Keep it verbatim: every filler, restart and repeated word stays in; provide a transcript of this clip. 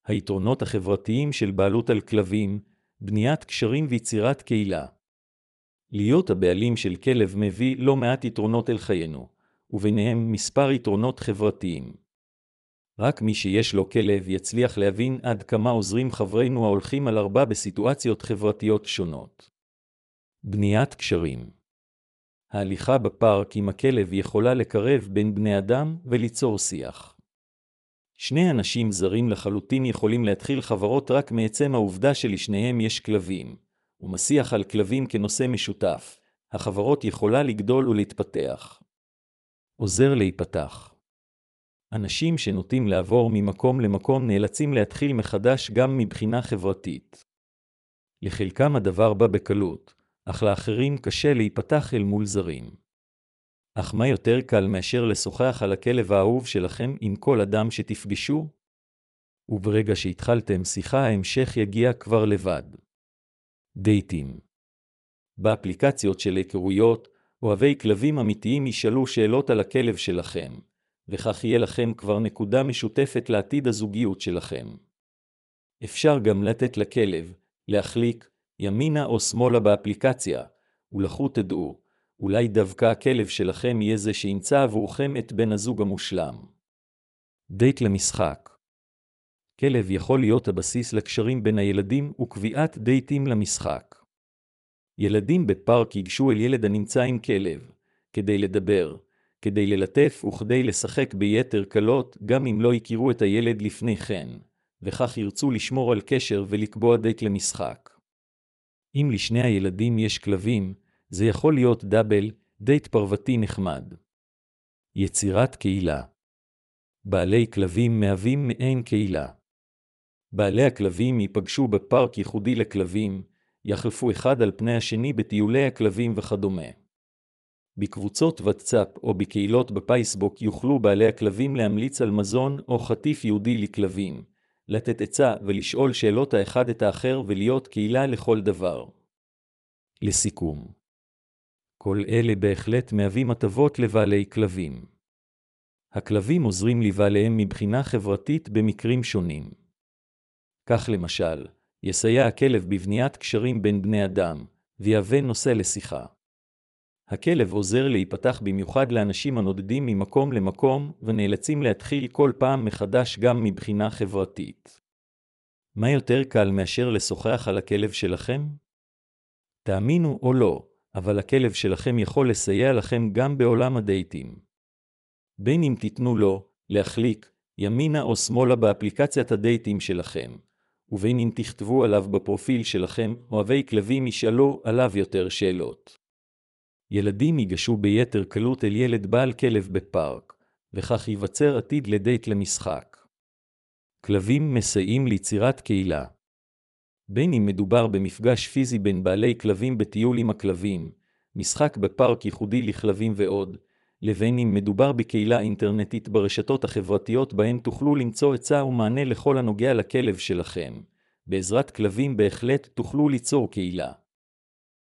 היתרונות החברתיים של בעלות על כלבים, בניית קשרים ויצירת קהילה. להיות הבעלים של כלב מביא לא מעט יתרונות אל חיינו, וביניהם מספר יתרונות חברתיים. רק מי שיש לו כלב יצליח להבין עד כמה עוזרים חברינו ההולכים על ארבע בסיטואציות חברתיות שונות. בניית קשרים. ההליכה בפארק עם הכלב יכולה לקרב בין בני אדם וליצור שיח. שני אנשים זרים לחלוטין יכולים להתחיל חברות רק מעצם העובדה שלשניהם יש כלבים, ומשיח על כלבים כנושא משותף. החברות יכולה לגדול ולהתפתח. עוזר להיפתח. אנשים שנוטים לעבור ממקום למקום נאלצים להתחיל מחדש גם מבחינה חברתית. לחלקם הדבר בא בקלות, אך לאחרים קשה להיפתח אל מול זרים. אך מה יותר קל מאשר לשוחח על הכלב האהוב שלכם עם כל אדם שתפגשו? וברגע שהתחלתם שיחה ההמשך יגיע כבר לבד. דייטים. באפליקציות של היכרויות, אוהבי כלבים אמיתיים ישאלו שאלות על הכלב שלכם, וכך יהיה לכם כבר נקודה משותפת לעתיד הזוגיות שלכם. אפשר גם לתת לכלב, להחליק, ימינה או שמאלה באפליקציה, ולכו תדעו, אולי דווקא הכלב שלכם יהיה זה שימצא עבורכם את בן הזוג המושלם. דייט למשחק. כלב יכול להיות הבסיס לקשרים בין הילדים וקביעת דייטים למשחק. ילדים בפארק ייגשו אל ילד הנמצא עם כלב, כדי לדבר, כדי ללטף וכדי לשחק ביתר קלות גם אם לא יכירו את הילד לפני כן, וכך ירצו לשמור על קשר ולקבוע דייט למשחק. אם לשני הילדים יש כלבים, זה יכול להיות דאבל, דייט פרוותי נחמד. יצירת קהילה. בעלי כלבים מהווים מעין קהילה. בעלי הכלבים ייפגשו בפארק ייחודי לכלבים, יחלפו אחד על פני השני בטיולי הכלבים וכדומה. בקבוצות וואטסאפ או בקהילות בפייסבוק יוכלו בעלי הכלבים להמליץ על מזון או חטיף יהודי לכלבים, לתת עצה ולשאול שאלות האחד את האחר ולהיות קהילה לכל דבר. לסיכום. כל אלה בהחלט מהווים הטבות לבעלי כלבים. הכלבים עוזרים לבעליהם מבחינה חברתית במקרים שונים. כך למשל, יסייע הכלב בבניית קשרים בין בני אדם, ויהווה נושא לשיחה. הכלב עוזר להיפתח במיוחד לאנשים הנודדים ממקום למקום ונאלצים להתחיל כל פעם מחדש גם מבחינה חברתית. מה יותר קל מאשר לשוחח על הכלב שלכם? תאמינו או לא, אבל הכלב שלכם יכול לסייע לכם גם בעולם הדייטים. בין אם תיתנו לו, להחליק, ימינה או שמאלה באפליקציית הדייטים שלכם, ובין אם תכתבו עליו בפרופיל שלכם, אוהבי כלבים ישאלו עליו יותר שאלות. ילדים ייגשו ביתר קלות אל ילד בעל כלב בפארק, וכך ייווצר עתיד לדייט למשחק. כלבים מסייעים ליצירת קהילה. בין אם מדובר במפגש פיזי בין בעלי כלבים בטיול עם הכלבים, משחק בפארק ייחודי לכלבים ועוד, לבין אם מדובר בקהילה אינטרנטית ברשתות החברתיות בהן תוכלו למצוא עצה ומענה לכל הנוגע לכלב שלכם. בעזרת כלבים בהחלט תוכלו ליצור קהילה.